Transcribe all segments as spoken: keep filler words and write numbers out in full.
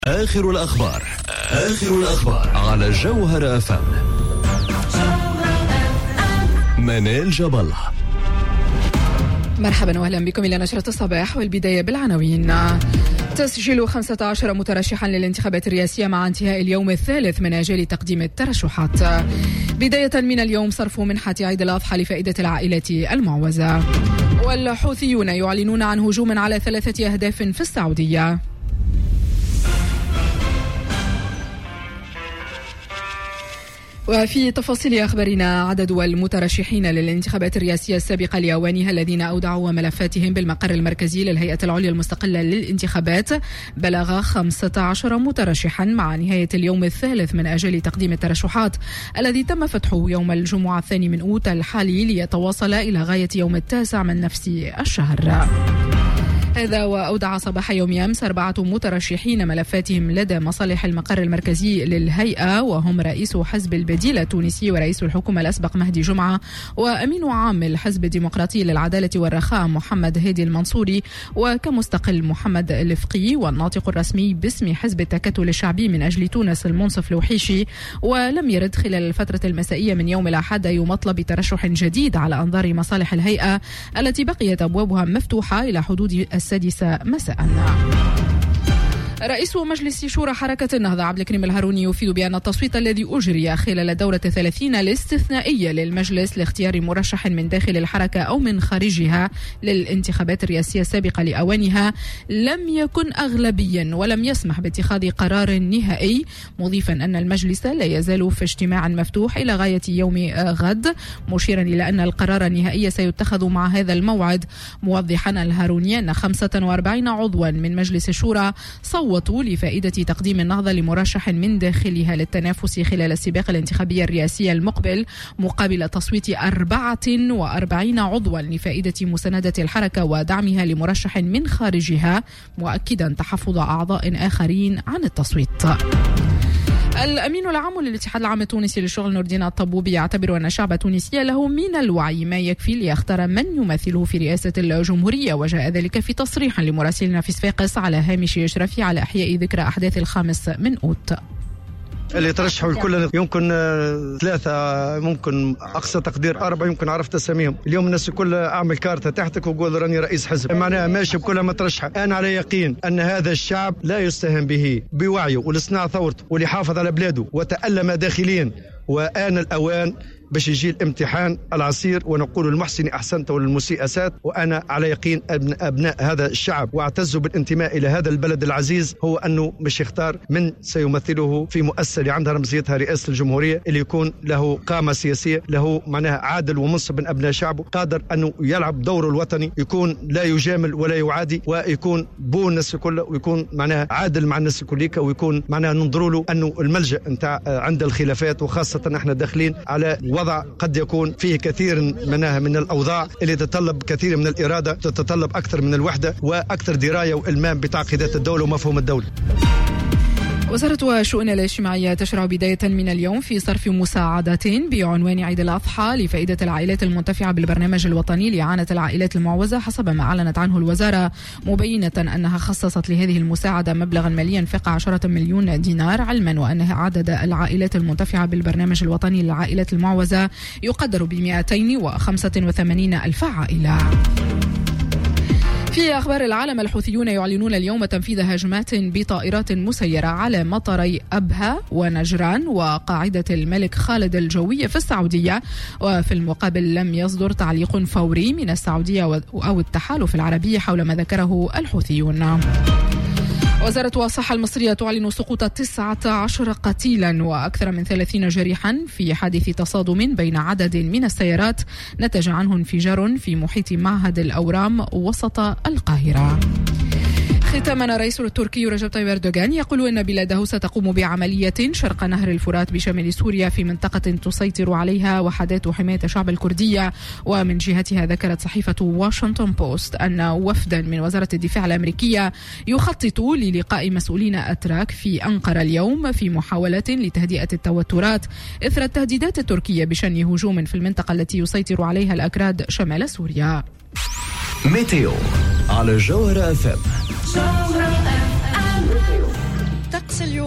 آخر الأخبار آخر الأخبار على جوهر أف أم. منال جبل. مرحبا وأهلا بكم إلى نشرة الصباح، والبداية بالعناوين. تسجيل خمسة عشر مترشحا للانتخابات الرئاسية مع انتهاء اليوم الثالث من أجل تقديم الترشحات. بداية من اليوم صرف منحة عيد الأضحى لفائدة العائلة المعوزة. والحوثيون يعلنون عن هجوم على ثلاثة أهداف في السعودية. وفي تفاصيل أخبارنا، عدد المترشحين للانتخابات الرئاسية السابقة لأوانها الذين أودعوا ملفاتهم بالمقر المركزي للهيئة العليا المستقلة للانتخابات بلغ خمسة عشر مترشحا مع نهاية اليوم الثالث من أجل تقديم الترشحات الذي تم فتحه يوم الجمعة الثاني من أوت الحالي ليتواصل إلى غاية يوم التاسع من نفس الشهر. هذا وأودع صباح يوم أمس أربعة مترشحين ملفاتهم لدى مصالح المقر المركزي للهيئة، وهم رئيس حزب البديل التونسي ورئيس الحكومة الأسبق مهدي جمعة، وأمين عام الحزب الديمقراطي للعدالة والرخاء محمد هادي المنصوري، وكمستقل محمد الفقي، والناطق الرسمي باسم حزب التكتل الشعبي من أجل تونس المنصف لوحيشي. ولم يرد خلال الفترة المسائية من يوم الأحد أي مطلب ترشح جديد على أنظار مصالح الهيئة التي بقيت أبوابها مفتوحة إلى حدود السادسة مساء. رئيس مجلس شورى حركة النهضة عبد الكريم الهاروني يفيد بأن التصويت الذي أجري خلال الدورة الثلاثين الاستثنائية للمجلس لاختيار مرشح من داخل الحركة أو من خارجها للانتخابات الرئاسية السابقة لأوانها لم يكن أغلبيا ولم يسمح باتخاذ قرار نهائي، مضيفا أن المجلس لا يزال في اجتماع مفتوح إلى غاية يوم غد، مشيرا إلى أن القرار النهائي سيتخذ مع هذا الموعد، موضحا الهاروني أن خمسة وأربعين عضوا من مجلس الشورى صوتوا لفائدة تقديم النهضة لمرشح من داخلها للتنافس خلال السباق الانتخابي الرئاسي المقبل، مقابل تصويت أربعة وأربعين عضوا لفائدة مساندة الحركة ودعمها لمرشح من خارجها، مؤكدا تحفظ أعضاء آخرين عن التصويت. الأمين العام للاتحاد العام التونسي للشغل نور الدين الطبوبي يعتبر أن الشعب التونسي له من الوعي ما يكفي ليختار من يمثله في رئاسة الجمهورية، وجاء ذلك في تصريح لمراسلنا في صفاقس على هامش إشرافي على إحياء ذكرى أحداث الخامس من أوت. اللي ترشحوا الكل يمكن ثلاثة، ممكن أقصى تقدير أربعة، يمكن عرفت أساميهم. اليوم الناس الكل أعمل كارتة تحتك وقول راني رئيس حزب، معناها ماشي بكل ما ترشح. أنا على يقين أن هذا الشعب لا يستهان به بوعيه ولصناع ثورته وليحافظ على بلاده وتألم داخليا، وآن الأوان باش يجي الامتحان العسير ونقول المحسن أحسنت وللمسيء أسات. وأنا على يقين أبن أبناء هذا الشعب واعتزوا بالانتماء إلى هذا البلد العزيز هو أنه باش يختار من سيمثله في مؤسسة اللي عندها رمزيتها رئاسة الجمهورية، اللي يكون له قامة سياسية، له معناها عادل ومنصف من أبناء شعبه، قادر أنه يلعب دوره الوطني، يكون لا يجامل ولا يعادي، ويكون بو الناس كله، ويكون معناها عادل مع الناس كلها، ويكون معناها ننظروا له أنه الملجأ نتاع عند الخلافات، وخاصة احنا داخلين على وضع قد يكون فيه كثير منها من الأوضاع اللي تتطلب كثير من الإرادة، تتطلب أكثر من الوحدة وأكثر دراية وإلمام بتعقيدات الدولة ومفهوم الدولة. وزارة الشؤون الاجتماعية تشرع بداية من اليوم في صرف مساعدات بعنوان عيد الأضحى لفائدة العائلات المنتفعة بالبرنامج الوطني لإعانة العائلات المعوزة، حسب ما أعلنت عنه الوزارة، مبينة أنها خصصت لهذه المساعدة مبلغا ماليا فاق عشرة مليون دينار، علما وأن عدد العائلات المنتفعة بالبرنامج الوطني للعائلات المعوزة يقدر ب مئتين وخمسة وثمانين ألف عائلة. في أخبار العالم، الحوثيون يعلنون اليوم تنفيذ هجمات بطائرات مسيرة على مطاري أبها ونجران وقاعدة الملك خالد الجوية في السعودية، وفي المقابل لم يصدر تعليق فوري من السعودية أو التحالف العربي حول ما ذكره الحوثيون. وزارة الصحة المصرية تعلن سقوط تسعة عشر قتيلا وأكثر من ثلاثين جريحا في حادث تصادم بين عدد من السيارات نتج عنه انفجار في محيط معهد الأورام وسط القاهرة. ختاما، الرئيس التركي رجب طيب أردوغان يقول أن بلاده ستقوم بعملية شرق نهر الفرات بشمال سوريا في منطقة تسيطر عليها وحدات حماية الشعب الكردية. ومن جهتها ذكرت صحيفة واشنطن بوست أن وفدا من وزارة الدفاع الأمريكية يخطط للقاء مسؤولين أتراك في أنقرة اليوم في محاولة لتهدئة التوترات إثر التهديدات التركية بشن هجوم في المنطقة التي يسيطر عليها الأكراد شمال سوريا. ميتيو على جوهر أف أم.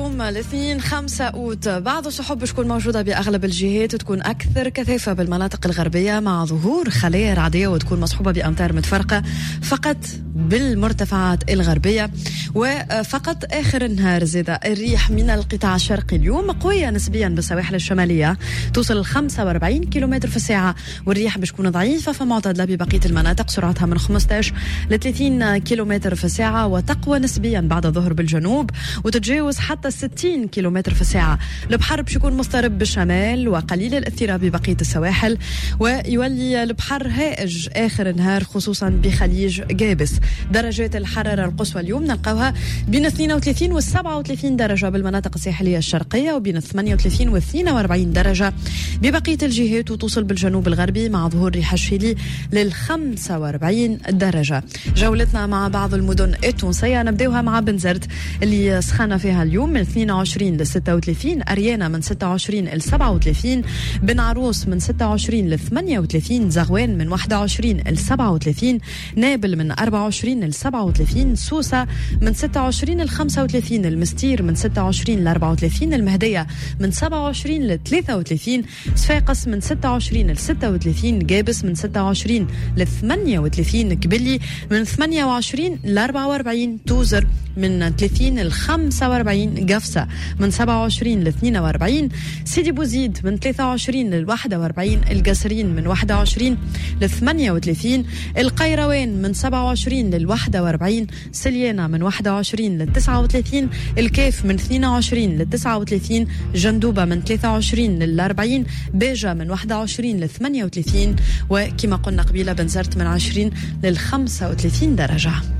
اليوم الاثنين خمسة أوت. بعض السحب بتكون موجودة بأغلب الجهات وتكون أكثر كثافة بالمناطق الغربية مع ظهور خلايا رعدية وتكون مصحوبة بأمطار متفرقة فقط بالمرتفعات الغربية. وفقط آخر النهار زاد الريح من القطاع الشرقي اليوم قوية نسبيا بالسواحل الشمالية توصل ل خمسة وأربعين كيلومتر في الساعة، والريح بتكون ضعيفة فمعتدلة ببقية المناطق سرعتها من خمسة عشر ل ثلاثين كيلومتر في الساعة، وتقوى نسبيا بعد الظهر بالجنوب وتتجاوز حتى ستين كيلومتر في الساعة. البحر بيكون مضطرب بالشمال وقليل الاضطراب ببقية السواحل، ويولي البحر هائج آخر النهار خصوصا بخليج جابس. درجات الحرارة القصوى اليوم نلقاها بين اثنين وثلاثين و سبعة وثلاثين درجة بالمناطق الساحلية الشرقية، وبين ثمانية وثلاثين و اثنين وأربعين درجة ببقية الجهات، وتوصل بالجنوب الغربي مع ظهور ريح الشيلي لل خمسة وأربعين درجة. جولتنا مع بعض المدن التونسية نبداوها مع بنزرت اللي سخانة فيها اليوم من اثنين وعشرين ل ستة وثلاثين، أريانا من ستة وعشرين ل سبعة وثلاثين، بن عروس من ستة وعشرين ل ثمانية وثلاثين، زغوان من واحد وعشرين ل سبعة وثلاثين، نابل من أربعة وعشرين ل سبعة وثلاثين، سوسة من ستة وعشرين ل خمسة وثلاثين، المستير من ستة وعشرين ل أربعة وثلاثين، المهدية من سبعة وعشرين ل ثلاثة وثلاثين، صفاقس من ستة وعشرين ل ستة وثلاثين، جابس من ستة وعشرين ل ثمانية وثلاثين، كبلي من ثمانية وعشرين ل أربعة وأربعين، توزر من ثلاثين ل خمسة وأربعين، قفصة من سبعة وعشرين ل اثنين وأربعين، سيدي بوزيد من ثلاثة وعشرين ل واحد وأربعين، القصرين من واحد وعشرين ل ثمانية وثلاثين، القيروان من سبعة وعشرين ل واحد وأربعين، سليانة من واحد وعشرين ل تسعة وثلاثين، الكيف من اثنين وعشرين ل تسعة وثلاثين، جندوبة من ثلاثة وعشرين ل أربعين، بيجا من واحد وعشرين ل ثمانية وثلاثين، وكما قلنا قبيلة بنزرت من عشرين ل خمسة وثلاثين درجة.